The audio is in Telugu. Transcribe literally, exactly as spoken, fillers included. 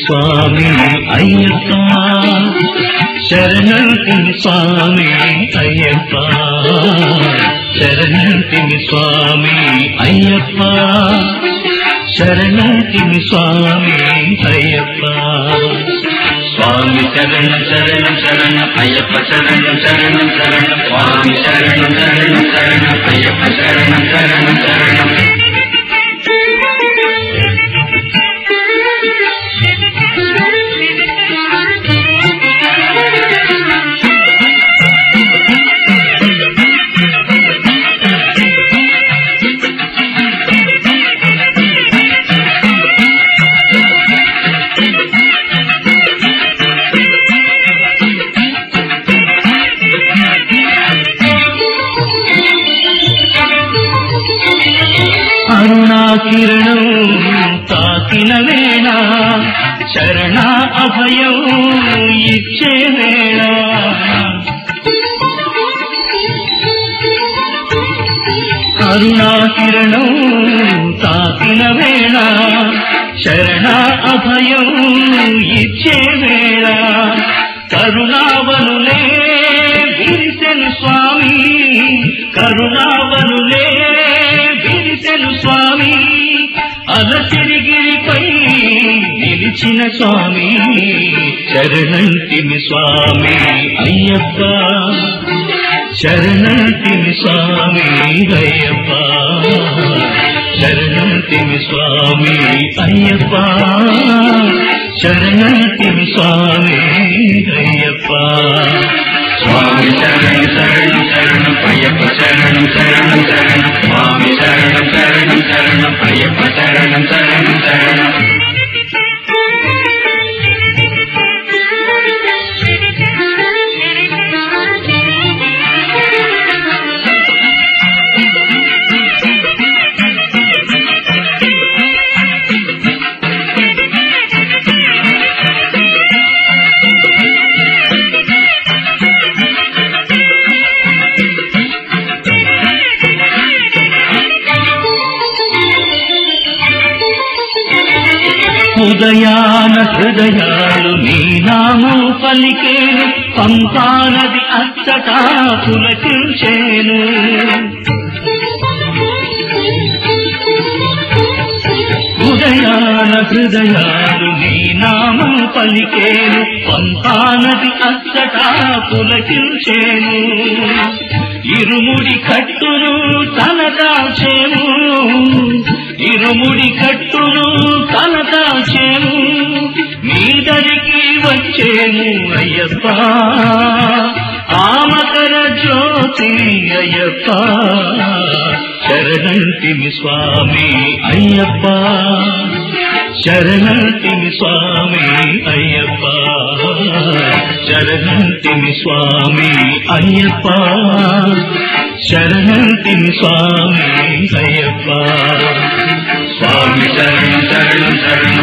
స్వామి అయ్యప్ప శరణంటిని స్వామి అయ్యప్ప శరణంటిని స్వామి అయ్యప్ప శరణంటిని స్వామి అయ్యప్ప స్వామి శరణం శరణం శరణం అయ్యప్ప శరణం శరణం శరణం స్వామి శరణం శరణం శరణం అయ్యప్ప శరణం శరణం శరణం అరుణాకిరణం తాకిన వేళ శరణ అభయం ఇచ్చే వేళ అరుణాకిరణం తాకిన వేళ శరణ అభయం ఇచ్చే వేళ కరుణావనులే విరిసెను స్వామి కరుణావనులే విరిసెను స్వామి అలసిరిగిరిపై నిలిచిన స్వామి శరణంటిని స్వామి అయ్యప్ప శరణంటిని స్వామి అయ్యప్ప శరణంటిని స్వామి అయ్యప్ప శరణంటిని స్వామి అయ్యప్ప స్వామి శరణం శరణం శరణం అయ్యప్ప శరణం శరణం శరణం స్వామి శరణం శరణం శరణం అయ్యప్ప శరణం శరణం శరణం ఉదయాన హృదయాలు నీ నామం పలికేను పంపానది అచ్చటా పులకించేను ఉదయాన హృదయాలు నీ నామం పలికేను పంపానది అచ్చటా పులకించేను ఇరుముడి కట్టును తలదాచేము ఇరుముడి కట్టును తలదాచేము మీదరికి వచ్చేను అయ్యప్ప ఆమకర జ్యోతి అయ్యప్ప శరణంటిని స్వామి అయ్యప్ప శరణంటిని స్వామి అయ్యప్ప శరణంటిని స్వామి అయ్యప్ప శరణంటిని స్వామి అయ్యప్ప స్వామి శరణం శరణం శరణం